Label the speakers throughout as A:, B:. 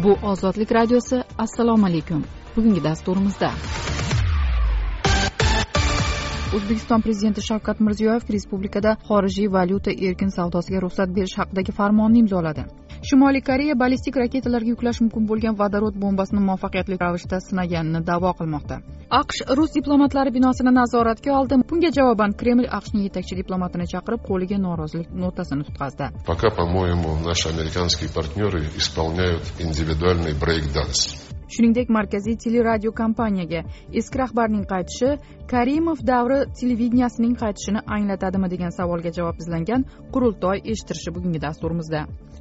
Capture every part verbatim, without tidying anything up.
A: Bu Ozodlik radiosi. Assalomu alaykum. Bugungi dasturimizda O'zbekiston prezidenti Shavkat Mirziyoyev respublikada xorijiy valyuta erkin savdosiga ruxsat berish haqidagi farmonni imzoladi. Shimoliy Koreya ballistik raketalarga yuklash mumkin bo'lgan vodorod bombasini muvaffaqiyatli ravishda sinaganini da'vo qilmoqda. AQSh rus diplomatlari binosini nazoratga oldi. Bunga javoban Kreml AQShning yetakchi diplomatini chaqirib, qo'liga norozilik notasini tutqazdi.
B: Пока, по-моему, наши американские партнеры исполняют индивидуальный брейк-данс.
A: Shuningdek, markaziy teleradio kompaniyaga eski rahbarning qaytishi Karimov davri televideniyasining qaytishini anglatadimi degan savolga javob izlangan qurultoy eshittirishi bugungi dasturimizda.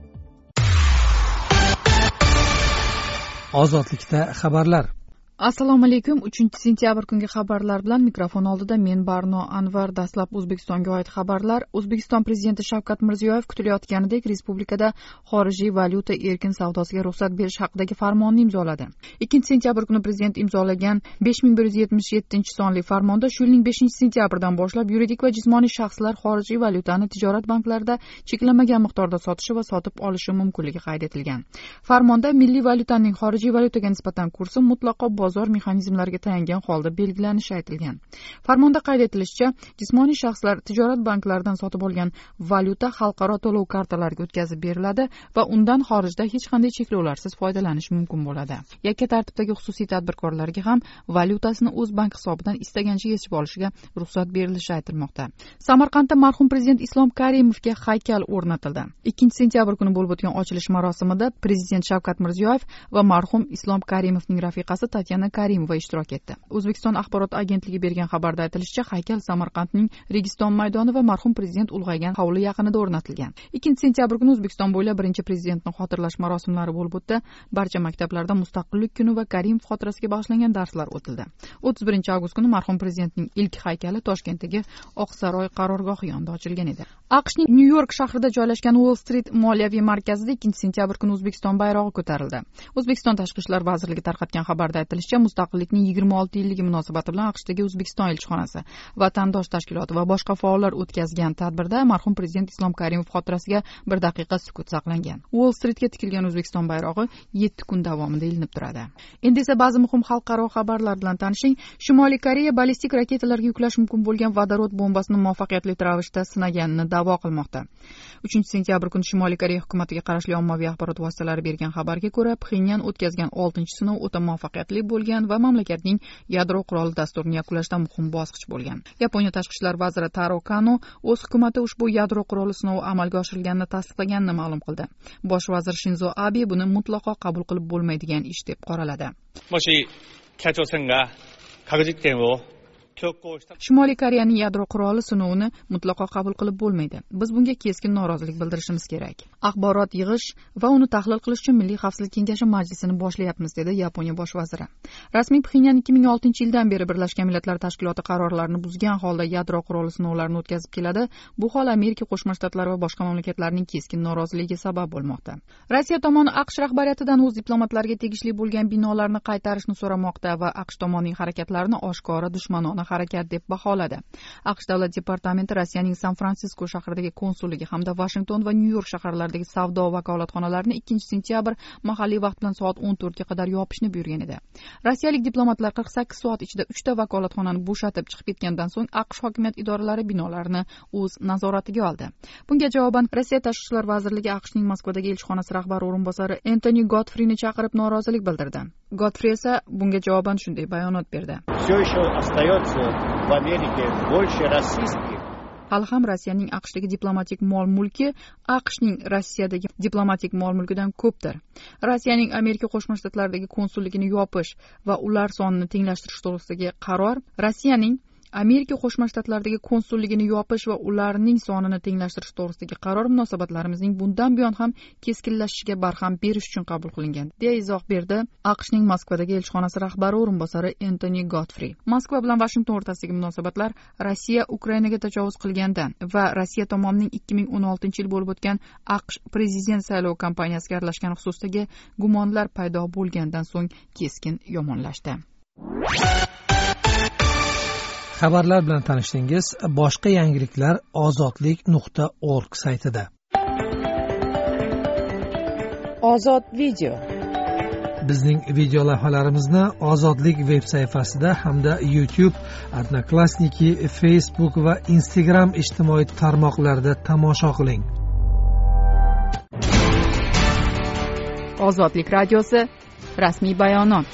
C: Ozodlikda xabarlar.
A: Assalomu alaykum. uchinchi sentyabr kungi xabarlar bilan mikrofon oldida men Barno Anvar. Dastlab O'zbekistonga oid xabarlar. O'zbekiston prezidenti Shavkat Mirziyoyev kutilayotganidek respublikada xorijiy valyuta erkin savdosiga ruxsat berish haqidagi farmonni imzoladi. ikkinchi sentyabr kuni prezident imzolagan besh ming bir yuz yetmish yettinchi sonli farmonda shu yilning beshinchi sentyabridan boshlab yuridik va jismoniy shaxslar xorijiy valyutani tijorat banklarida cheklanmagan miqdorda sotishi va sotib olishi mumkinligi qayd etilgan. Farmonda milliy valyutaning xorijiy valyutaga nisbatan kursi mutlaqo bozor mexanizmlariga tayangan holda belgilanishi aytilgan. Farmonda qayd etilishicha, jismoniy shaxslar tijorat banklaridan sotib olgan valyuta xalqaro to'lov kartalariga o'tkazib beriladi va undan xorijda hech qanday cheklovlarsiz foydalanish mumkin bo'ladi. Yakka tartibdagi xususiy tadbirkorlarga ham valyutasini o'z bank hisobidan istagancha yechib olishiga ruxsat berilishi aytilmoqda. Samarqandda marhum prezident Islom Karimovga haykal o'rnatildi. ikkinchi sentyabr kuni bo'lib o'tgan ochilish marosimida prezident Shavkat Mirziyoyev va marhum Islom Karimovning rafiqasi Tatyana Karimova ishtirok etdi. O'zbekiston axborot agentligi bergan xabarda aytilishicha, haykal Samarqandning Registon maydoni va marhum prezident ulg'aygan hovli yaqinida o'rnatilgan. ikkinchi sentyabr kuni O'zbekiston bo'ylab birinchi prezidentni xotirlash marosimlari bo'lib o'tdi. Barcha maktablarda Mustaqillik kuni va Karimov xotirasiga bag'ishlangan darslar o'tildi. o'ttiz birinchi avgust kuni marhum prezidentning ilk haykali Toshkentdagi Oqsaroy qarorgohi yonida ochilgan edi. AQShning Nyu-York shahrida joylashgan Wall Street moliyaviy markazida ikkinchi sentyabr kuni O'zbekiston bayrog'i ko'tarildi. O'zbekiston Tashqi ishlar vazirligi tarqatgan xabarda aytilishicha, mustaqillikning yigirma olti yilligi munosabati bilan AQShdagi O'zbekiston elchixonasi, vatandosh tashkiloti va boshqa faollar o'tkazgan tadbirda marhum prezident Islom Karimov xotirasiga bir daqiqa sukut saqlangan. Wall Streetga tikilgan O'zbekiston bayrog'i yetti kun davomida ilinib turadi. Endi esa ba'zi muhim xalqaro xabarlar bilan tanishing. Shimoliy Koreya ballistik raketalarga yuklash mumkin bo'lgan vodorod bombasini muvaffaqiyatli ravishda sinaganini da'vo qilmoqda. uchinchi sentyabr kuni Shimoliy Koreya hukumatiga qarashli ommaviy axborot vositalari bergan xabarga ko'ra, Pxenyan o'tkazgan oltinchi sinov o'ta muvaffaqiyatli bo'lgan va mamlakatning yadro quroli dasturini yakunlashda muhim bosqich bo'lgan. Yaponiya tashqi ishlar vaziri Taro Kano o'z hukumati ushbu yadro quroli sinovi amalga oshirilganini tasdiqlaganini ma'lum qildi. Bosh vazir Shinzo Abe buni mutlaqo qabul qilib bo'lmaydigan ish deb qoraladi. Shimoliy Koreyaning yadro quroli sinovini mutlaqo qabul qilib bo'lmaydi. Biz bunga keskin norozilik bildirishimiz kerak. Axborot yig'ish va uni tahlil qilish uchun Milliy xavfsizlik kengashi majlisini boshlayapmiz, dedi Yaponiya bosh vaziri. Rasmiy Pxenyan ikki ming oltinchi yildan beri Birlashgan Millatlar Tashkiloti qarorlarini buzgan holda yadro quroli sinovlarini o'tkazib keladi. Bu hol Amerika Qo'shma Shtatlari va boshqa mamlakatlarning keskin noroziligiga sabab bo'lmoqda. Rossiya tomoni AQSh rahbariyatidan o'z diplomatlariga tegishli bo'lgan binolarni qaytarishni so'ramoqda va AQSh tomonining harakatlarini oshkora dushmanona harakat deb baholadi. AQSh davlat departamenti Rossiyaning San-Fransisko shahridagi konsulligi hamda Washington va Nyu-York shaharlaridagi savdo vakolatxonalarini ikkinchi sentyabr mahalliy vaqt bilan soat o'n to'rtga qadar yopishni buyurgan edi. Rossiyalik diplomatlar qirq sakkiz soat ichida uchta vakolatxonani bo'shatib chiqib ketgandan so'ng AQSh hokimiyat idoralari binolarni o'z nazoratiga oldi. Bunga javoban Rossiya Tashqi ishlar vazirligi AQShning Moskvadagi elchixonasi rahbari o'rinbosari Entoni Godfreyni chaqirib norozilik bildirdi. Godfrey esa bunga javoban shunday bayonot berdi. Hali ham Rossiyaning AQShdagi diplomatik mol-mulki AQShning Rossiyadagi diplomatik mol-mulkidan ko'pdir. Rossiyaning Amerika Qo'shma Shtatlaridagi konsulligini yopish va ular sonini tenglashtirish to'g'risidagi qaror Rossiyaning Amerika Qo'shma Shtatlaridagi konsulligini yopish va ularning sonini tenglashtirish to'g'risidagi qaror munosabatlarimizning bundan buyon ham keskinlashishiga barham berish uchun qabul qilingan, deya izoh berdi AQShning Moskvadagi elchixonasi rahbari o'rinbosari Entoni Godfrey. Moskva bilan Washington o'rtasidagi munosabatlar Rossiya Ukrainaga tajovuz qilgandan va Rossiya tomonining ikki ming o'n oltinchi yil bo'lib o'tgan AQSh prezident saylov kampaniyasiga aralashgani xususidagi gumonlar paydo bo'lgandan so'ng keskin yomonlashdi.
C: Xabarlar bilan tanishdingiz. Boshqa yangiliklar ozodlik nuqta org saytida.
A: Ozod video.
C: Bizning video lavhalarimizni Ozodlik veb sayfasida hamda YouTube, Odnoklassniki, Facebook va Instagram ijtimoiy tarmoqlarida tomosha qiling.
A: Ozodlik radiosi rasmiy bayonot.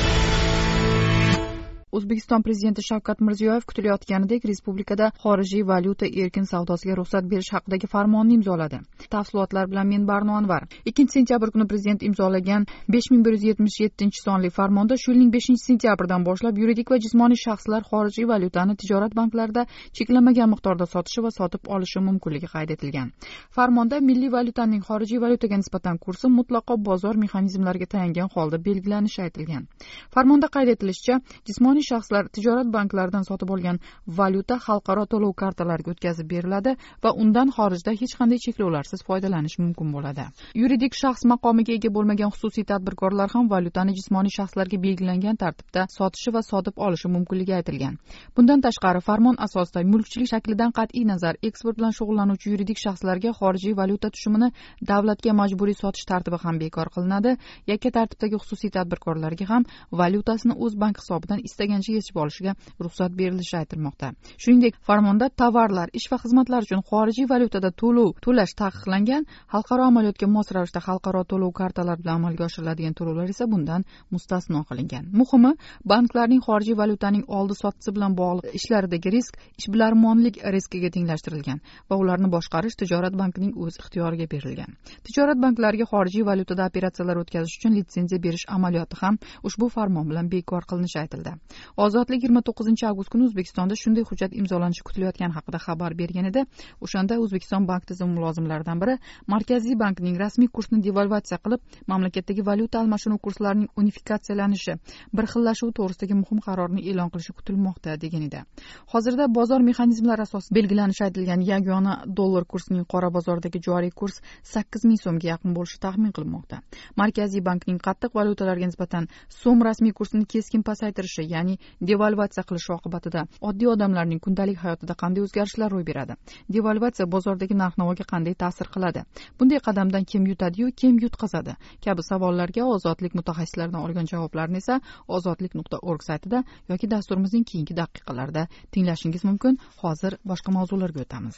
A: O'zbekiston Prezidenti Shavkat Mirziyoyev kutilayotganidek respublikada xorijiy valyuta erkin savdosiga ruxsat berish haqidagi farmonni imzoladi. Tafsilotlar bilan men Barno Anvar. ikkinchi sentyabr kuni Prezident imzolagan besh ming bir yuz yetmish yettinchi sonli farmonda shu yilning beshinchi sentyabridan boshlab yuridik va jismoniy shaxslar xorijiy valyutani tijorat banklarida cheklanmagan miqdorda sotishi va sotib olishi mumkinligi qayd etilgan. Farmonda milliy valyutaning xorijiy valyutaga nisbatan kursi mutlaqo bozor mexanizmlariga tayangan holda belgilanishi aytilgan. Farmonda qayd etilishicha, jismoniy shaxslar tijorat banklaridan sotib olgan valyuta xalqaro to'lov kartalariga o'tkazib beriladi va undan xorijda hech qanday cheklovlarsiz foydalanish mumkin bo'ladi. Yuridik shaxs maqomiga ega bo'lmagan xususiy tadbirkorlar ham valyutani jismoniy shaxslarga belgilangan tartibda sotishi va sotib olishi mumkinligi aytilgan. Bundan tashqari, farmon asosida mulkchilik shaklidan qat'iy nazar eksport bilan shug'ullanuvchi yuridik shaxslarga xorijiy valyuta tushumini davlatga majburiy sotish tartibi ham bekor qilinadi. Yakka tartibdagi xususiy tadbirkorlarga ham valyutasini o'z bank hisobidan istagan yechib olishiga ruxsat berilishi aytilmoqda. Shuningdek, farmonda tovarlar, ish va xizmatlar uchun xorijiy valyutada to'lov to'lash taqiqlangan, xalqaro amaliyotga mos ravishda xalqaro to'lov kartalari bilan amalga oshiriladigan to'lovlar esa bundan mustasno qilingan. Muhimi, banklarning xorijiy valyutaning oldi-sotdi bilan bog'liq ishlaridagi risk ishbilarmonlik riskiga tenglashtirilgan va ularni boshqarish tijorat bankining o'z ixtiyoriga berilgan. Tijorat banklariga xorijiy valyutada operatsiyalar o'tkazish uchun litsenziya berish amaliyoti ham ushbu farmon bilan bekor qilinishi aytildi. Ozodlik yigirma to'qqizinchi avgust kuni O'zbekistonda shunday hujjat imzolanishi kutilayotgani haqida xabar bergan edi. O'shanda O'zbekiston bank tizimi mulozimlaridan biri Markaziy bankning rasmiy kursni devalvatsiya qilib, mamlakatdagi valyuta almashinuv kurslarining unifikatsiyalanishi, bir xillashuvi to'g'risidagi muhim qarorni e'lon qilishi kutilmoqda degan edi. Hozirda bozor mexanizmlari asosida belgilanishi aytilgan yagona dollar kursining qora bozordagi joriy kurs sakkiz ming so'mga yaqin bo'lishi taxmin qilinmoqda. Markaziy bankning qattiq valyutalarga nisbatan so'm rasmiy kursini keskin pasaytirishi, ya'ni devalvatsiya qilish oqibatida oddiy odamlarning kundalik hayotida qanday o'zgarishlar ro'y beradi? Devalvatsiya bozordagi narx-navoga qanday ta'sir qiladi? Bunday qadamdan kim yutadi-yu, kim yutqazadi? Kabi savollarga Ozodlik mutaxassislaridan olgan javoblarni esa ozodlik nuqta org saytida yoki dasturimizning keyingi daqiqalarida tinglashingiz mumkin. Hozir boshqa mavzularga o'tamiz.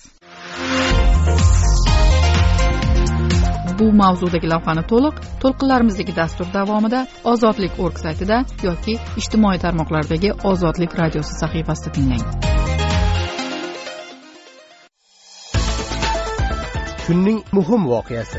A: Bu mavzudagi lavhani to'liq to'lqinlarimizdagi dastur davomida ozodlik nuqta org saytida yoki ijtimoiy tarmoqlardagi Ozodlik radiosi sahifasida tinglang.
D: Kunning muhim voqeasi.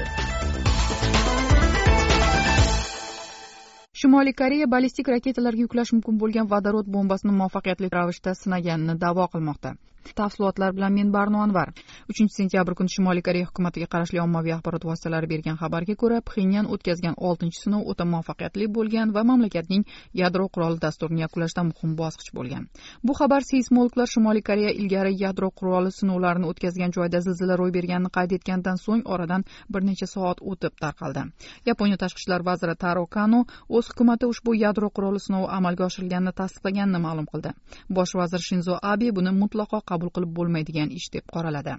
A: Shimoliy Koreya ballistik raketalarga yuklash mumkin bo'lgan vodorod bombasini muvaffaqiyatli ravishda sinaganini da'vo qilmoqda. Tafsilotlar bilan men Barno Anvar. uchinchi sentyabr kuni Shimoliy Koreya hukumatiga qarashli ommaviy axborot vositalari bergan xabarga ko'ra, Pxenyan o'tkazgan oltinchi sinov o'ta muvaffaqiyatli bo'lgan va mamlakatning yadro quroli dasturini yakunlashda muhim bosqich bo'lgan. Bu xabar seysmologlar Shimoliy Koreya ilgari yadro quroli sinovlarini o'tkazgan joyda zilzila ro'y berganini qayd etgandan so'ng oradan bir necha soat o'tib tarqaldi. Yaponiya tashqi ishlar vaziri Taro Kano o'z hukumati ushbu yadro quroli sinovi amalga oshirilganini tasdiqlaganini ma'lum qildi. Bosh vazir Shinzo Abe buni mutlaqo qabul qilib bo'lmaydigan ish deb qoraladi.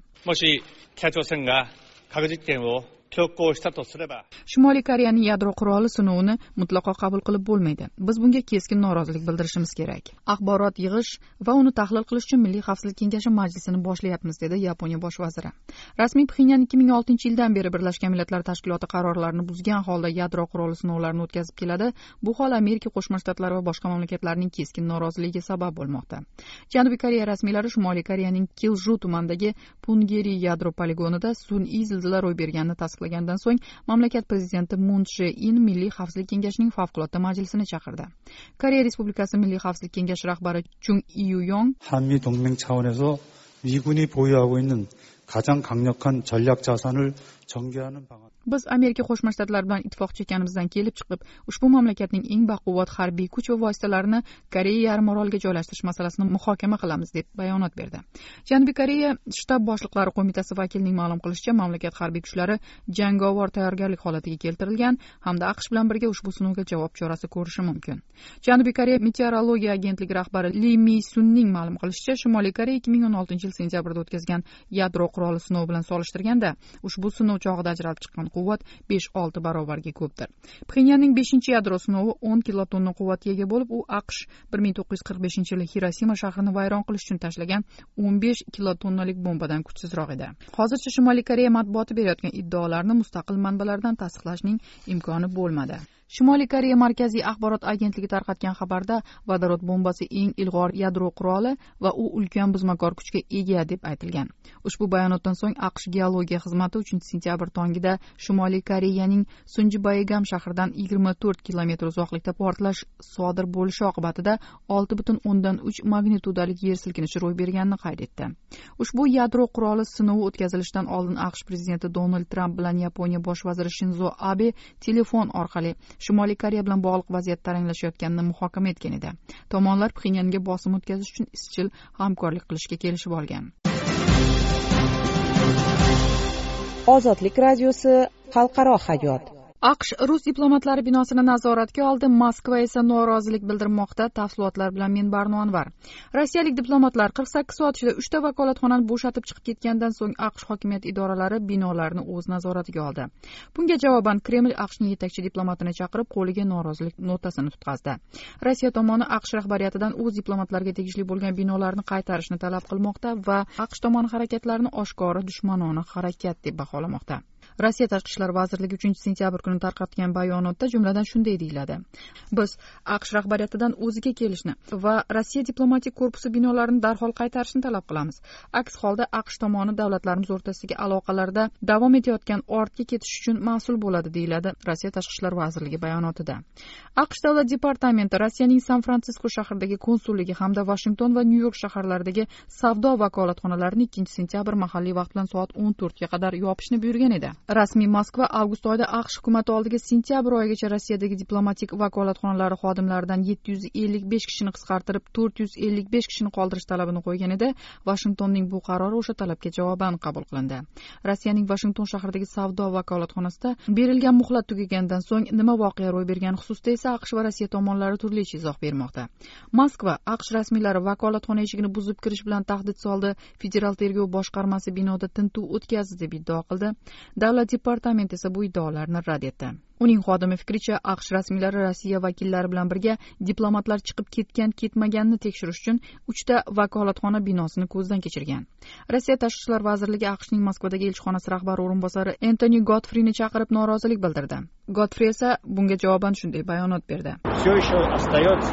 A: Shimoliy Koreyaning yadro quroli sinovini mutlaqo qabul qilib bo'lmaydi. Biz bunga keskin norozilik bildirishimiz kerak. Axborot yig'ish va uni tahlil qilish uchun Milliy xavfsizlik kengashi majlisini boshlayapmiz, dedi Yaponiya bosh vaziri. Rasmiy Pxenyan ikki ming oltinchi yildan beri Birlashgan Millatlar Tashkiloti qarorlarini buzgan holda yadro quroli sinovlarini o'tkazib keladi. Bu hol Amerika Qo'shma Shtatlari va boshqa mamlakatlarning keskin noroziligiga sabab bo'lmoqda. Janubiy Koreya rasmiylari Shimoliy Koreyaning Kilju tumanidagi Pungeri yadro poligonida sun'iy zilzila ro'y berganini tasdiqlagandan so'ng mamlakat prezidenti Moon Jae-in Milliy xavfsizlik kengashining favqulodda majlisini chaqirdi. Koreya Respublikasi Milliy xavfsizlik kengashi rahbari Chung Iyuyong
E: 한미 동맹 차원에서 미군이 보유하고 있는 가장 강력한 전략 자산을 전개하는 방안.
A: Biz Amerika Qo'shma Shtatlari bilan ittifoqchi ekanimizdan kelib chiqib, ushbu mamlakatning eng baquvvat harbiy kuch va vositalarini Koreya yarim oroliga joylashtirish masalasini muhokama qilamiz deb bayonot berdi. Janubiy Koreya shtab boshliqlari qo'mitasi vakilining ma'lum qilishicha, mamlakat harbiy kuchlari jangovar tayyorgarlik holatiga keltirilgan hamda AQSh bilan birga ushbu sinovga javob chorasi ko'rishi mumkin. Janubiy Koreya meteorologiya agentligi rahbari Lee Mi-sunning ma'lum qilishicha, Shimoliy Koreya ikki ming o'n oltinchi yil sentyabrda o'tkazgan yadro quroli sinovi bilan solishtirganda, ushbu sinov chog'ida ajralib chiqqan quvvat besh olti barobarga ko'pdir. Pxenyanning beshinchi yadro sinovi o'n kilotonna quvvatga ega bo'lib, u AQSh bir ming to'qqiz yuz qirq beshinchi yili Hirosima shahrini vayron qilish uchun tashlagan o'n besh kilotonnalik bombadan kuchsizroq edi. Hozircha Shimoliy Koreya matbuoti berayotgan iddaolarni mustaqil manbalardan tasdiqlashning imkoni bo'lmadi. Shimoliy Koreya Markaziy axborot agentligi tarqatgan xabarda vodorod bombasi eng ilg'or yadro quroli va u ulkan buzmakor kuchga ega deb aytilgan. Ushbu bayonotdan so'ng AQSh geologiya xizmati uchinchi sentyabr tongida Shimoliy Koreyaning Sunjibaegam shahridan yigirma to'rt kilometr uzoqlikda portlash sodir bo'lishi oqibatida olti butun o'ndan uch magnitudalik yer silkinishi ro'y berganini qayd etdi. Ushbu yadro quroli sinovi o'tkazilishidan oldin AQSh prezidenti Donald Tramp bilan Yaponiya bosh vaziri Shinzo Abe telefon orqali Shimoliy Koreya bilan bog'liq vaziyat taranglashayotganini muhokama etgan edi. Tomonlar Pxenyanga bosim o'tkazish uchun izchil hamkorlik qilishga kelishib olgan.
F: Ozodlik radiosi xalqaro hayot.
A: AQSh rus diplomatlari binosini nazoratga oldi, Moskva esa norozilik bildirmoqda. Tafsilotlar bilan men Barno Anvar. Rossiyalik diplomatlar qirq sakkiz soat ichida uchta vakolatxonani bo'shatib chiqib ketgandan so'ng AQSh hokimiyat idoralari binolarni o'z nazoratiga oldi. Bunga javoban Kreml AQShning yetakchi diplomatini chaqirib, qo'liga norozilik notasini tutqazdi. Rossiya tomoni AQSh rahbariyatidan o'z diplomatlarga tegishli bo'lgan binolarni qaytarishni talab qilmoqda va AQSh tomoni harakatlarini oshkora dushmanona harakat deb baholamoqda. Rossiya Tashqi ishlar vazirligi uchinchi sentyabr kuni tarqatgan bayonotda jumladan shunday deyiladi: Biz AQSh rahbariyatidan o'ziga kelishni va Rossiya diplomatik korpusi binolarini darhol qaytarishni talab qilamiz. Aks holda AQSh tomoni davlatlarimiz o'rtasidagi aloqalarda davom etayotgan ortga ketish uchun mas'ul bo'ladi, deyiladi Rossiya Tashqi ishlar vazirligi bayonotida. AQSh davlat departamenti Rossiyaning San-Fransisko shahridagi konsulligi hamda Washington va Nyu-York shaharlaridagi savdo vakolatxonalarini ikkinchi sentyabr mahalliy vaqt bilan soat o'n to'rtga qadar yopishni buyurgan edi. Rasmiy Moskva avgust oyida AQSh hukumati oldiga sentyabr oyigacha Rossiyadagi diplomatik vakolatxonalari xodimlaridan yetti yuz ellik besh kishini qisqartirib to'rt yuz ellik besh kishini qoldirish talabini qo'ygan edi. Washingtonning bu qarori o'sha talabga javoban qabul qilindi. Rossiyaning Washington shahridagi savdo vakolatxonasida berilgan muhlat tugagandan so'ng nima voqea ro'y bergani xususida esa AQSh va Rossiya tomonlari turlicha izoh bermoqda. Moskva AQSh rasmiylari vakolatxona eshigini buzib kirish bilan tahdid soldi. Federal tergov boshqarmasi binoda tintuv o'tkazdi deb iddao qildi. Davlat departamenti esa bu iddaolarni rad etdi. Uning xodimi fikricha, AQSh rasmiylari Rossiya vakillari bilan birga diplomatlar chiqib ketgan ketmaganini tekshirish uchun uchta vakolatxona binosini ko'zdan kechirgan. Rossiya Tashqi ishlar vazirligi AQShning Moskvadagi elchixonasi rahbari o'rinbosari Entoni Godfreyni chaqirib norozilik bildirdi. Godfrey esa bunga javoban shunday bayonot berdi:
D: Все еще остается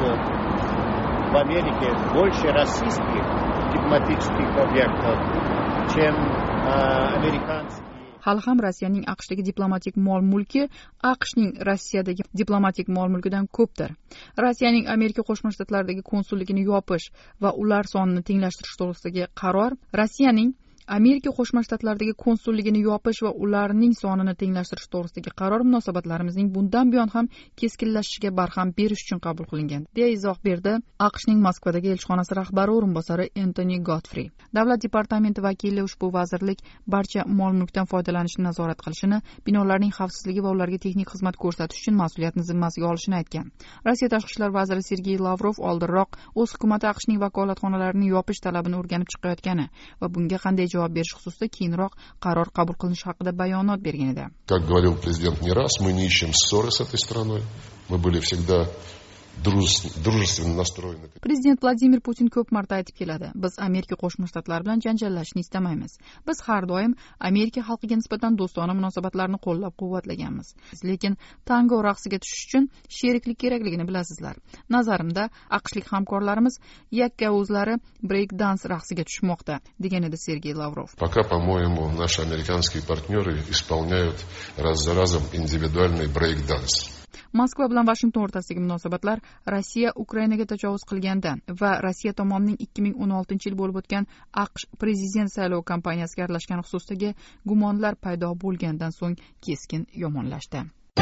D: в Америке больше российских дипломатических объектов, чем американских.
A: Hali ham Rossiyaning AQShdagi diplomatik mol-mulki AQShning Rossiyadagi diplomatik mol-mulkidan ko'pdir. Rossiyaning Amerika Qo'shma Shtatlaridagi konsulligini yopish va ular sonini tenglashtirish to'g'risidagi qaror Rossiyaning Amerika Qo'shma Shtatlaridagi konsulligini yopish va ularning sonini tenglashtirish to'g'risidagi qaror munosabatlarimizning bundan buyon ham keskinlashishiga barham berish uchun qabul qilingan, deya izoh berdi AQShning Moskvadagi elchixonasi rahbari o'rinbosari Entoni Godfrey. Davlat departamenti vakili ushbu vazirlik barcha mol-mulkdan foydalanishni nazorat qilishini, binolarning xavfsizligi va ularga texnik xizmat ko'rsatish uchun mas'uliyatni zimmasiga olishini aytgan. Rossiya Tashqi ishlar vaziri Sergey Lavrov oldinroq o'z hukumati AQShning vakolatxonalarini yopish talabini o'rganib chiqayotgani va bunga qanday javob berish xususida keyinroq qaror qabul qilinishi haqida bayonot bergan edi.
B: Как говорил президент не раз, мы не ищем ссоры с этой страной. Мы были всегда дружественно настроены.
A: Prezident Vladimir Putin ko'p marta aytib keladi: Biz Amerika Qo'shma Shtatlari bilan janjallashishni istamaymiz. Biz har doim Amerika xalqiga nisbatan do'stona munosabatlarni qo'llab-quvvatlaganmiz. Lekin tango raqsiga tushish uchun sheriklik kerakligini bilasizlar. Nazarimda, AQShlik hamkorlarimiz yakka o'zlari break dance raqsiga tushmoqda, degan edi Sergey Lavrov.
B: Пока, по-моему, наши американские партнеры исполняют раз за разом индивидуальный break dance.
A: Moskva bilan Washington o'rtasidagi munosabatlar Rossiya Ukrainaga tajovuz qilgandan va Rossiya tomonining ikki ming o'n oltinchi yil bo'lib o'tgan AQSh prezident saylov kampaniyasiga aralashgani xususidagi gumonlar paydo bo'lgandan so'ng keskin yomonlashdi.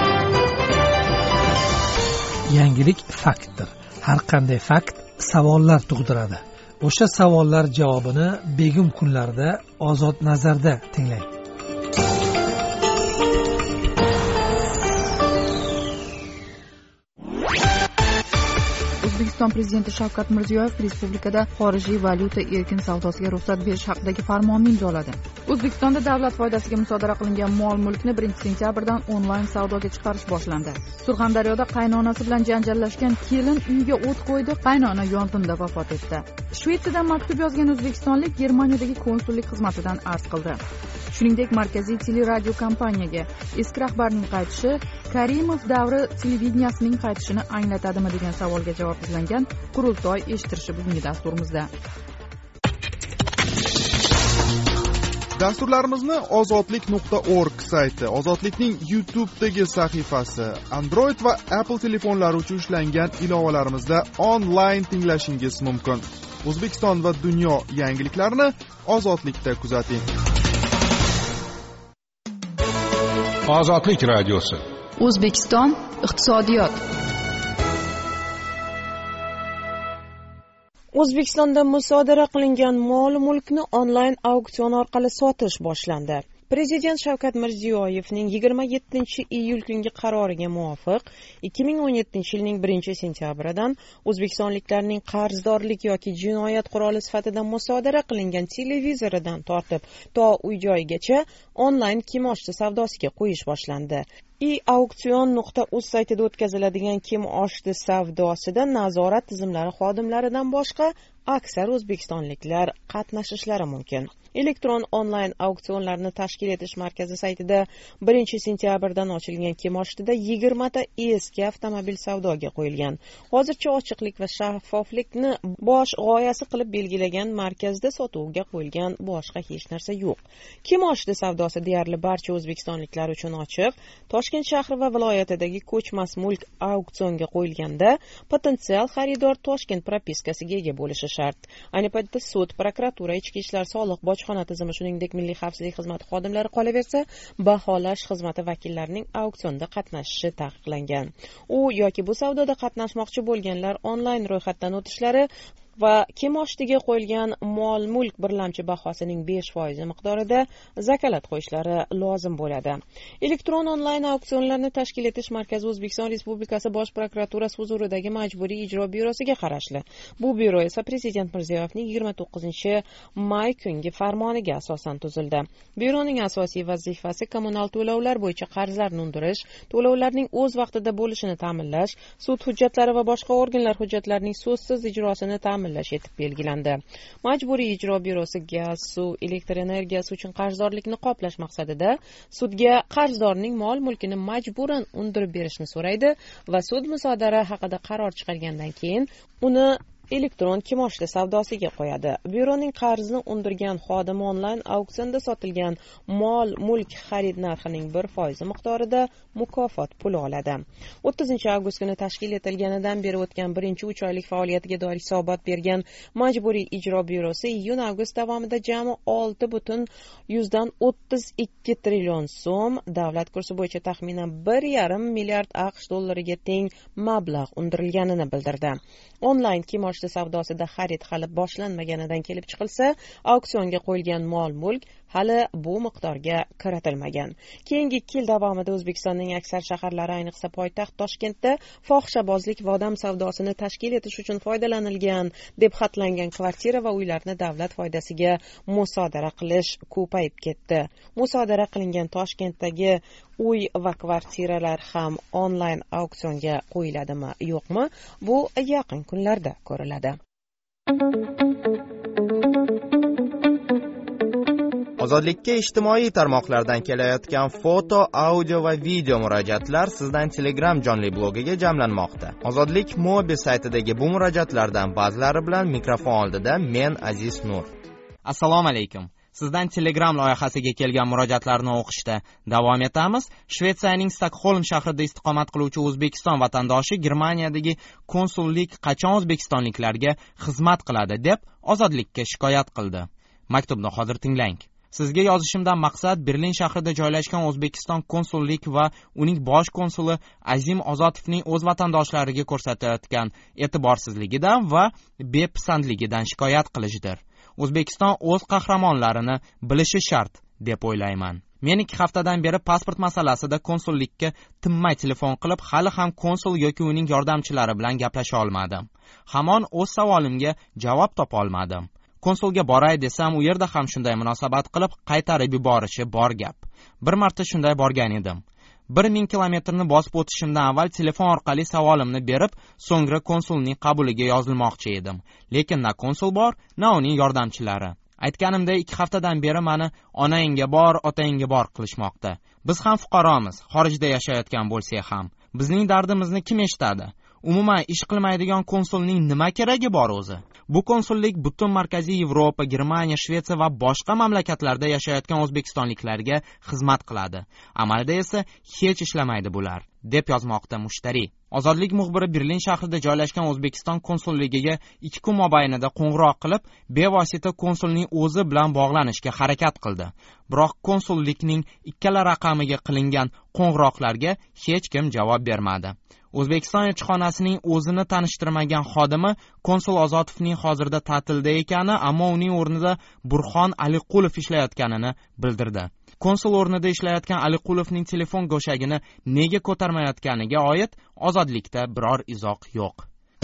C: Yangilik faktdir. Har qanday fakt savollar tug'diradi. O'sha savollar javobini begum kunlarda Ozod nazarda tinglang.
A: O'zbekiston prezidenti Shavkat Mirziyoyev respublikada xorijiy valyuta erkin savdosiga ruxsat berish haqidagi farmonni imzoladi. O'zbekistonda davlat foydasiga musodara qilingan mol-mulkni birinchi sentyabrdan onlayn savdoga chiqarish boshlandi. Surxondaryoda qaynonasi bilan janjallashgan kelin uyiga o't qo'ydi, qaynona yong'inda vafot etdi. Shvetsiyadan maktub yozgan o'zbekistonlik Germaniyadagi konsullik xizmatidan arz qildi. Shuningdek, markaziy teleradio kompaniyaga eski rahbarning qaytishi Karimov davri televideniyasining qaytishini anglatadimi degan savolga javob izlangan qurultoy eshittirishi bugungi dasturimizda.
G: Dasturlarimizni ozodlik nuqta org sayti, Ozodlikning YouTube'dagi sahifasi, Android va Apple telefonlari uchun ishlangan ilovalarimizda onlayn tinglashingiz mumkin. O'zbekiston va dunyo yangiliklarini Ozodlikda kuzating.
B: Ozodlik radiosi.
A: O'zbekiston iqtisodiyot.
F: O'zbekistonda musodara qilingan mol-mulkni onlayn auksion orqali sotish boshlandi. Prezident Shavkat Mirziyoyevning yigirma yettinchi iyul kungi qaroriga muvofiq ikki ming o'n yettinchi yilning birinchi sentyabridan o'zbekistonliklarning qarzdorlik yoki jinoyat quroli sifatida musodara qilingan televizoridan tortib to uy-joyigacha onlayn kimoshdi savdosiga qo'yish boshlandi. i auksion nuqta uz saytida o'tkaziladigan kimoshdi savdosida nazorat tizimlari xodimlaridan boshqa aksar o'zbekistonliklar qatnashishlari mumkin. Elektron onlayn auksionlarni tashkil etish markazi saytida birinchi sentyabrdan ochilgan kimoshdida yigirmata eski avtomobil savdoga qo'yilgan. Hozircha ochiqlik va shaffoflikni bosh g'oyasi qilib belgilagan markazda sotuvga qo'yilgan boshqa hech narsa yo'q. Kimoshdi savdosi deyarli barcha o'zbekistonliklar uchun ochiq. Toshkent shahri va viloyatidagi ko'chmas mulk auksionga qo'yilganda potensial xaridor Toshkent propiskasiga ega bo'lishi shart. Ayni paytda sud, prokuratura, ichki ishlar, soliq, bojxona tizimi, shuningdek milliy xavfsizlik xizmati xodimlari qolaversa, baholash xizmati vakillarining auksionda qatnashishi taqiqlangan. U yoki bu savdoda qatnashmoqchi bo'lganlar onlayn ro'yxatdan o'tishlari va kimoshdiga qo'yilgan mol-mulk birlamchi bahosining besh foiz miqdorida zakalat qo'yishlari lozim bo'ladi. Elektron onlayn auksionlarni tashkil etish markazi O'zbekiston Respublikasi Bosh prokuraturasi huzuridagi Majburiy ijro byurosiga qarashli. Bu byuro esa Prezident Mirziyoyevning yigirma to'qqizinchi may kungi farmoniga asosan tuzildi. Byuroning asosiy vazifasi kommunal to'lovlar bo'yicha qarzlarni undirish, to'lovlarning o'z vaqtida bo'lishini ta'minlash, sud hujjatlari va boshqa organlar hujjatlarining so'zsiz ijrosini ta'minlash etib belgilandi. Majburiy ijro byurosi gaz, suv, elektr energiyasi uchun qarzdorlikni qoplash maqsadida sudga qarzdorning mol-mulkini majburan undirib berishni so'raydi va sud musodara haqida qaror chiqargandan keyin uni elektron kimoshdi savdosiga qo'yadi. Byuroning qarzni undirgan xodimi onlayn auksionda sotilgan mol-mulk xarid narxining bir foiz miqdorida mukofot puli oladi. o'ttizinchi avgust kuni tashkil etilganidan beri o'tgan birinchi uch oylik faoliyatiga doir hisobot bergan Majburiy ijro byurosi iyun-avgust davomida jami olti butun yuzdan o'ttiz ikki trillion so'm, davlat kursi bo'yicha taxminan bir yarim milliard AQSh dollariga teng mablag' undirilganini bildirdi. Onlayn kimoshdi savdosida xarid hali boshlanmaganidan kelib chiqilsa, auksionga qo'yilgan mol-mulk hali bu miqdorga kiritilmagan. Keyingi ikki yil davomida O'zbekistonning aksar shaharlari, ayniqsa poytaxt Toshkentda fohishabozlik va odam savdosini tashkil etish uchun foydalanilgan deb xatlangan kvartira va uylarni davlat foydasiga musodara qilish ko'payib ketdi. Musodara qilingan Toshkentdagi uy va kvartiralar ham onlayn auksionga qo'yiladimi, yo'qmi? Bu yaqin kunlarda ko'riladi.
H: Ozodlikka ijtimoiy tarmoqlardan kelayotgan foto, audio va video murojaatlar sizdan Telegram jonli blogiga jamlanmoqda. Ozodlik mobil saytidagi bu murojaatlardan ba'zilari bilan mikrofon oldida men Aziz Nur.
I: Assalomu alaykum. Sizdan Telegram loyihasiga kelgan murojaatlarni o'qishda davom etamiz. Shvetsiyaning Stokholm shahrida istiqomat qiluvchi O'zbekiston vatandoshi Germaniyadagi konsullik qachon o'zbekistonliklarga xizmat qiladi deb Ozodlikka shikoyat qildi. Maktubni hozir tinglang. Sizga yozishimdan maqsad Berlin shahrida joylashgan O'zbekiston konsullik va uning bosh konsuli Azim Ozotovning o'z vatandoshlariga ko'rsatayotgan e'tiborsizligidan va bepisandligidan shikoyat qilishdir. O'zbekiston o'z qahramonlarini bilishi shart deb o'ylayman. Men ikki haftadan beri pasport masalasida konsullikka tinmay telefon qilib, hali ham konsul yoki uning yordamchilari bilan gaplasha olmadim. Hamon o'z savolimga javob topa olmadim. konsulga boray desam, u yerda ham shunday munosabat qilib qaytarib yuborishi bor gap. Bir marta shunday borgan edim. bir ming kilometrni bosib o'tishimdan avval telefon orqali savolimni berib, so'ngra konsulning qabuliga yozilmoqchi edim. Lekin na konsul bor, na uning yordamchilari. Aytganimdek, ikki haftadan beri meni onangga bor, otangga bor qilishmoqda. Biz ham fuqaromiz, xorijda yashayotgan bo'lsak ham. Bizning dardimizni kim eshitadi? Umuman ish qilmaydigan konsulning nima keragi bor o'zi? Bu konsullik butun Markaziy Yevropa, Germaniya, Shvetsiya va boshqa mamlakatlarda yashayotgan o'zbekistonliklarga xizmat qiladi. Amalda esa hech ishlamaydi bular, deb yozmoqda Mushtari. Ozodlik muxbiri Berlin shahrida joylashgan O'zbekiston konsulligiga ikki kun mobaynida qo'ng'iroq qilib, bevosita konsulning o'zi bilan bog'lanishga harakat qildi. Biroq konsullikning ikkala raqamiga qilingan qo'ng'iroqlarga hech kim javob bermadi. O'zbekiston elchixonasining o'zini tanishtirmagan xodimi konsul Ozotovning hozirda ta'tilda ekani, ammo uning o'rnida Burxon Aliqulov ishlayotganini bildirdi. Konsul o'rnida ishlayotgan Aliqulovning telefon go'shagini nega ko'tarmayotganiga oid Ozodlikda biror izoh yo'q.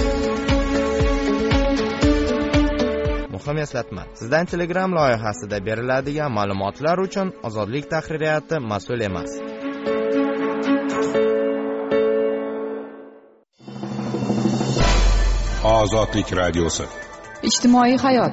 H: Muhim eslatma. Sizdan Telegram loyihasida beriladigan ma'lumotlar uchun Ozodlik tahririyati mas'ul emas.
J: Ozodlik radiosi.
A: Ijtimoiy hayot.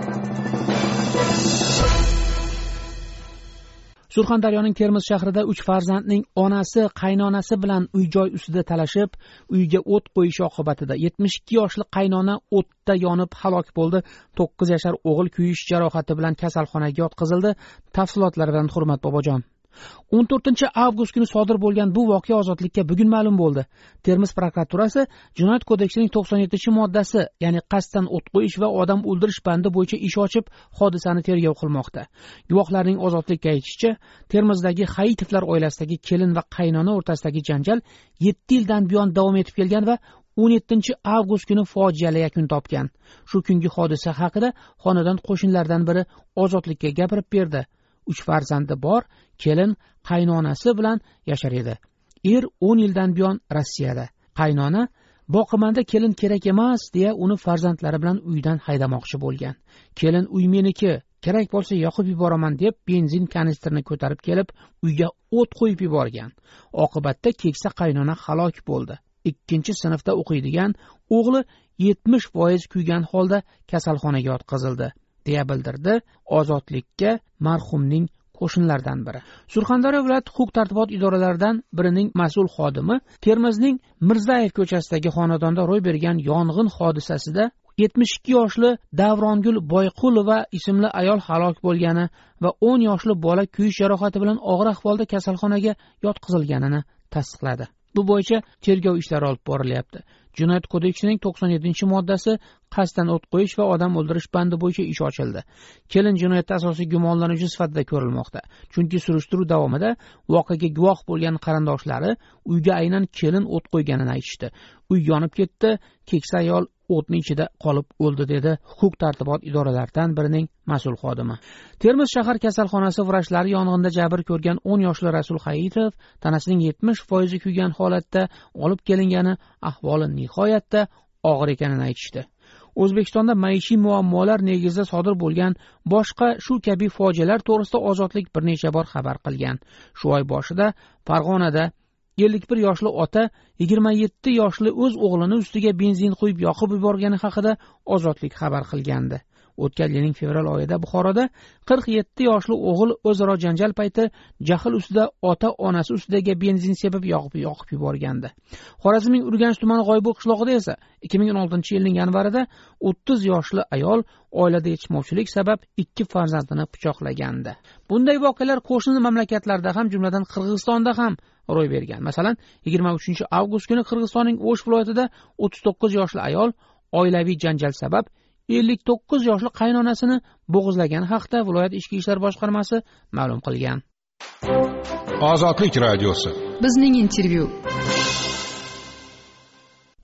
K: Surxondaryoning Termiz shahrida uch farzandning onasi qaynonasi bilan uy-joy ustida talashib, uyga o't qo'yish oqibatida yetmish ikki yoshli qaynona o'tda yonib halok bo'ldi. to'qqiz yashar o'g'il kuyish jarohati bilan kasalxonaga yotqizildi. Tafsilotlar bilan Hurmat Bobojon. o'n to'rtinchi avgust kuni sodir bo'lgan bu voqea Ozodlikka bugun ma'lum bo'ldi. Termiz prokuraturasi Jinoyat kodeksining to'qson yettinchi moddasi, ya'ni qasddan o't qo'yish va odam o'ldirish bandi bo'yicha ish ochib, hodisani tergov qilmoqda. Guvohlarning Ozodlikka aytishicha, Termizdagi Hayitovlar oilasidagi kelin va qaynona o'rtasidagi janjal yetti yildan buyon davom etib kelgan va o'n yettinchi avgust kuni fojiali yakun topgan. Shu kungi hodisa haqida xonadon qo'shnilaridan biri Ozodlikka gapirib berdi. uch farzandi bor, kelin qaynonasi bilan yashar edi. Er o'n yildan buyon Rossiyada. Qaynona boqimanda kelin kerak emas deya uni farzandlari bilan uydan haydamoqchi bo'lgan. Kelin uy meniki, kerak bo'lsa yoqib yuboraman deb benzin kanistrini ko'tarib kelib, uyga o't qo'yib yuborgan. Oqibatda keksa qaynona halok bo'ldi. ikkinchi sinfda o'qiydigan o'g'li yetmish foiz kuygan holda kasalxonaga yotqizildi, deya bildirdi Ozodlikka marhumning qo'shnilaridan biri. Surxondaryo viloyat huquq-tartibot idoralaridan birining mas'ul xodimi Termizning Mirzayev ko'chasidagi xonadonda ro'y bergan yong'in hodisasida yetmish ikki yoshli Davrongul Boyqulova ismli ayol halok bo'lgani va o'n yoshli bola kuyish jarohati bilan og'ir ahvolda kasalxonaga yotqizilganini tasdiqladi. Bu bo'yicha tergov ishlari olib borilyapti. Jinoyat kodeksining to'qson yettinchi moddasi qasddan o't qo'yish va odam o'ldirish bandi bo'yicha ish ochildi. Kelin jinoyatda asosiy gumonlanuvchi sifatida ko'rilmoqda. Chunki surishtiruv davomida voqeaga guvoh bo'lgan qarindoshlari uyga aynan kelin o't qo'yganini aytishdi. Uy yonib ketdi, keksa ayol o'tning ichida qolib o'ldi, dedi huquq-tartibot idoralaridan birining mas'ul xodimi. Termiz shahar kasalxonasi vrachlari yong'inda jabr ko'rgan o'n yoshli Rasul Hayitov tanasining yetmish foizi kuygan holatda olib kelingani, ahvoli nihoyatda og'ir ekanini aytishdi. O'zbekistonda maishiy muammolar negizida sodir bo'lgan boshqa shu kabi fojialar to'g'risida Ozodlik bir necha bor xabar qilgan. Shu oy boshida Farg'onada ellik bir yoshli ota yigirma yetti yoshli o'z o'g'lini ustiga benzin quyib yoqib yuborgani haqida Ozodlik xabar qilgandi. O'tgan yilning fevral oyida Buxoroda qirq yetti yoshli o'g'il o'zaro janjal payti jahl ustida ota onasi ustiga benzin sepib yoqib yoqib yuborgandi. Xorazmning Urganch tumani G'oybo qishlog'ida esa ikki ming o'n oltinchi yilning yanvarida o'ttiz yoshli ayol oilada yetishmovchilik sabab ikki farzandini pichoqlagandi. Bunday voqealar qo'shni mamlakatlarda ham, jumladan Qirg'izistonda ham ro'y bergan. Masalan, yigirma uchinchi avgust kuni Qirg'izistonning O'sh viloyatida o'ttiz to'qqiz yoshli ayol oilaviy janjal sabab ellik to'qqiz yoshli qaynonasini bo'g'izlagani haqida viloyat ichki ishlar boshqarmasi ma'lum qilgan.
J: Ozodlik radiosi.
A: Bizning intervyu.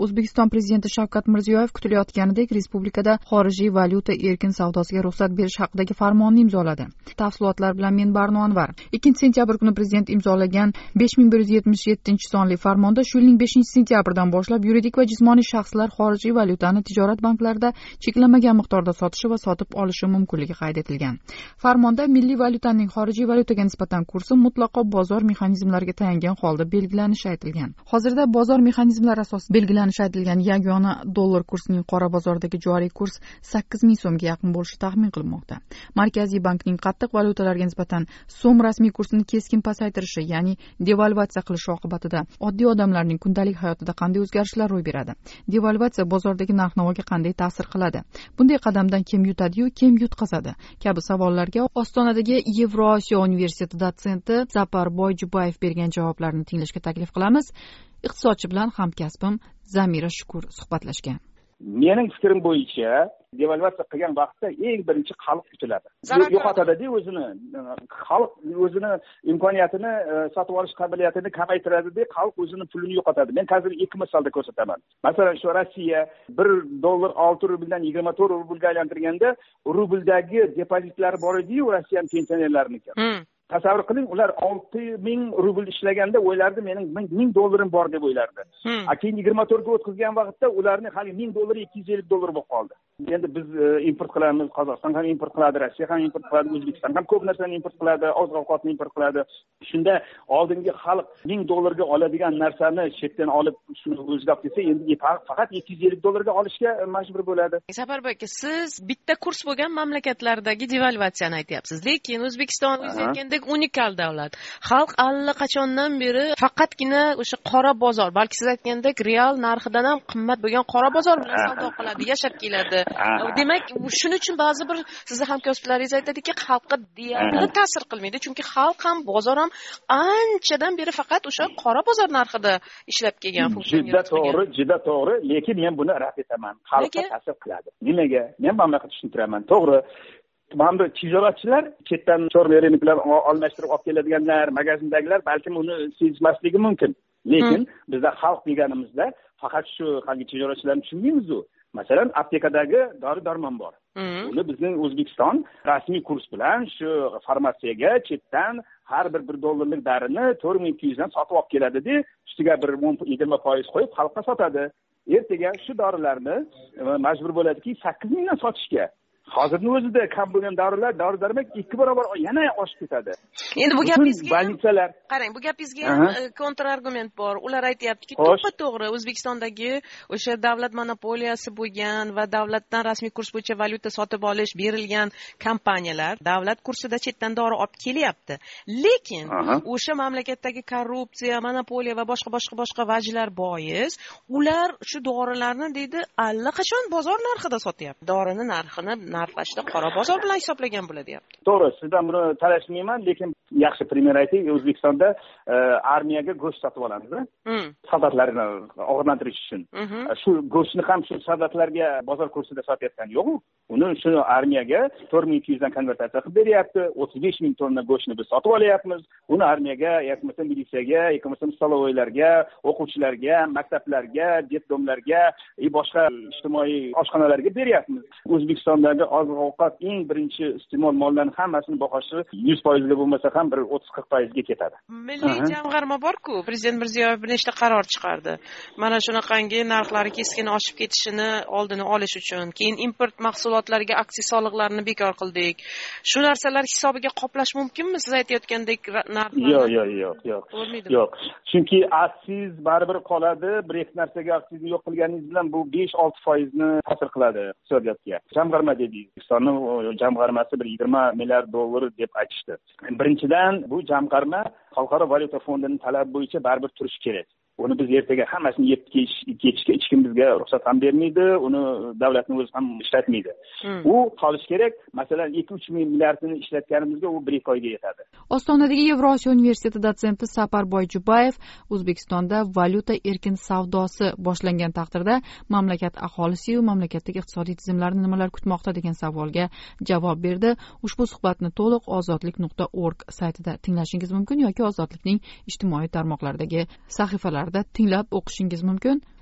A: o'zbekiston prezidenti shavkat mirziyoyev kutilayotganidek respublikada xorijiy valyuta erkin savdosiga ruxsat berish haqidagi farmonni imzoladi. Tafsilotlar bilan men Barno Anvar. ikkinchi sentyabr kuni prezident imzolagan besh ming bir yuz yetmish yettinchi sonli farmonda shu yilning beshinchi sentyabridan boshlab yuridik va jismoniy shaxslar xorijiy valyutani tijorat banklarida cheklanmagan miqdorda sotishi va sotib olishi mumkinligi qayd etilgan. Farmonda milliy valyutaning xorijiy valyutaga nisbatan kursi mutlaqo bozor mexanizmlariga tayangan holda belgilanishi aytilgan. Hozirda bozor mexanizmlari asosida belgilanishi aytilgan yagona dollar kursining qora bozordagi joriy kurs sakkiz ming so'mga yaqin bo'lishi taxmin qilinmoqda. Markaziy bankning qattiq valyutalarga nisbatan so'm rasmiy kursini keskin pasaytirishi, ya'ni devalvatsiya qilishi oqibatida oddiy odamlarning kundalik hayotida qanday o'zgarishlar ro'y beradi? Devalvatsiya bozordagi narx-navoga qanday ta'sir qiladi? Bunday qadamdan kim yutadi-yu, kim yutqazadi? Kabi savollarga Ostonadagi Yevrosiyo universiteti dotsenti Zapar Boyjubayev bergan javoblarni tinglashga taklif qilamiz. Iqtisodchi bilan hamkasbim Zamira Shukur suhbatlashgan.
L: Mening fikrim bo'yicha devalvatsiya qilgan vaqtda eng birinchi xalq yutiladi. Yo'qotadi-da o'zini. Xalq o'zini imkoniyatini, sotib olish qobiliyatini kamaytiradi-da, xalq o'zini pulini yo'qotadi. Men hozir ikki misolda ko'rsataman. Masalan, shu Rossiya bir dollar olti rubldan yigirma to'rt rublga aylantirganda, rubldagi depozitlari bor edi-yu, Rossiyaning pensionerlariniki. Tasavvur qiling, ular olti ming rubl ishlaganda o'ylardi, mening ming dollarim bor deb o'ylardi. A keyin yigirma to'rt ga o'tkazgan vaqtda ularning hali ming dollar ikki yuz ellik dollar bo'lib qoldi. Endi biz import qilamiz, Qozog'iston ham import qiladi, Rossiya ham import qiladi, O'zbekiston ham ko'p narsani import qiladi, oziq-ovqatni import qiladi. Shunda oldingi xalq ming dollarga oladigan narsani chetdan olib shuni o'ziga olib kelsa, endi faqat ikki yuz ellik dollarga olishga majbur bo'ladi.
F: Safarboy aka, siz bitta kurs bo'lgan mamlakatlardagi devalvatsiyani aytyapsiz, lekin O'zbekiston o'zingdek unikal davlat. Xalq allaqachondan beri faqatgina o'sha qora bozor, balki siz aytgandek real narxidan ham qimmat bo'lgan qora bozor bilan savdo qiladi, yashab keladi. Demak, shuning uchun ba'zi bir sizning hamkasblaringiz aytadiki, xalqqa deyarli ta'sir qilmaydi, chunki xalq ham bozor ham anchadan beri faqat o'sha qora bozor narxida ishlab kelgan.
L: Juda to'g'ri, juda to'g'ri, lekin men buni rad etaman. Xalqqa ta'sir qiladi. Nimaga? Men bu yerda tushuntiraman. To'g'ri. Mana bu tijoratchilar, chetdan chorlarini bilan almashtirib olib keladiganlar, magazindagilar balkim uni sezmasligi mumkin. Lekin bizda xalq deganimizda faqat shu qalbi tijoratchilarni tushunmaymiz-ku. Masalan, aptekadagi dori-darmon bor. Uni bizning O'zbekiston rasmiy kurs bilan shu farmatsiyaga chetdan har bir bir dollarlik darini to'rt ming ikki yuz dan sotib olib keladi-da, ustiga bir yigirma foiz qo'yib xalqqa sotadi. Ertaga shu dorilarni majbur bo'ladiki, sakkiz ming dan sotishga. Hozirning o'zida kam bo'lgan dorilar, dori-darmon ikki barobar yana oshib ketadi.
F: Endi bu gapingizga
L: больницаlar,
F: qarang, bu gapingizga ham kontrargument bor. Ular aytayaptiki, to'g'ri-to'g'ri O'zbekistondagi o'sha davlat monopoliyasi bo'lgan va davlatdan rasmiy kurs bo'yicha valyuta sotib olish berilgan kompaniyalar davlat kursida chetdan dori olib kelyapti. Lekin o'sha mamlakatdagi korrupsiya, monopoliya va boshqa boshqa boshqa vajlar bois ular shu dorilarni deydi allaqachon bozor narxida sotyapti. Dorini narxini narxlashda qora bozor bilan hisoblagan bo'ladi, deyapti.
L: To'g'ri, sizdan buni talashmayman, lekin yaxshi primer ayting. O'zbekistonda armiyaga go'sht sotib olamiz, soldatlarni og'irlantirish uchun. Shu go'shtni ham shu soldatlarga bozor kursida sotayotgan yo'q-ku. Uni shu armiyaga to'rt ming ikki yuz dan konvertatsiya qilib beryapti. o'ttiz besh ming tonna go'shtni biz sotib olyapmiz. Uni armiyaga, yoki bo'lmasa militsiyaga, yoki bo'lmasa stolovoylarga, o'quvchilarga, maktablarga, detdomlarga, boshqa ijtimoiy oshxonalarga beryapmiz. O'zbekistondagi oziq-ovqat eng birinchi iste'mol mollarining hammasini bahosi yuz foiz ga bo'lmasa ham bir o'ttiz qirq foiz ga ketadi.
F: Milliy jamg'arma bor-ku, Prezident Mirziyoyev bir nechta qaror chiqardi. Mana shunaqangi narxlari keskin oshib ketishini oldini olish uchun, keyin import mahsulotlariga aksiya soliqlarini bekor qildik. Shu narsalar hisobiga qoplash mumkinmi? Siz aytayotgandek narxlar?
L: Yo'q, yo'q, yo'q, yo'q. Yo'q. Chunki aksiz baribir qoladi. Bir ikki narsaga aksizni yo'q qilganingiz bilan bu besh olti foizni ta'sir qiladi iqtisodiyotga. Jamg'arma dedik. O'zbekistonning jamg'armasi bir yigirma milliard dollar deb aytishdi. Birinchidan bu jamg'arma Xalqaro valyuta fondining talabi bo'yicha baribir turishi kerak. Uni biz ertaga hammasini yeb ketishga hech kim bizga ruxsat ham bermaydi, uni davlatning o'zi ham ishlatmaydi. U qolish kerak. Masalan, ikki uch ming milliardni ishlatganimizda u bir ikki oyga yetadi.
A: Ostonadagi Yevrosiyo universiteti dotsenti Sapar Boyjubayev O'zbekistonda valyuta erkin savdosi boshlangan taqdirda mamlakat aholisi va mamlakatdagi iqtisodiy tizimlarni nimalar kutmoqda degan savolga javob berdi. Ushbu suhbatni to'liq ozodlik nuqta org saytida tinglashingiz mumkin yoki Ozodlikning ijtimoiy tarmoqlardagi sahifalarida tinglab o'qishingiz mumkin.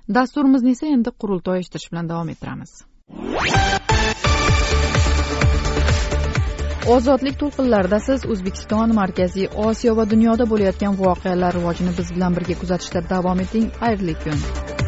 A: dasturimizni esa endi qurultoy eshitish bilan davom ettiramiz. ozodlik to'lqinlarida siz O'zbekiston, Markaziy Osiyo va dunyoda bo'layotgan voqealar rivojini biz bilan birga kuzatishda davom eting. Xayrli kun.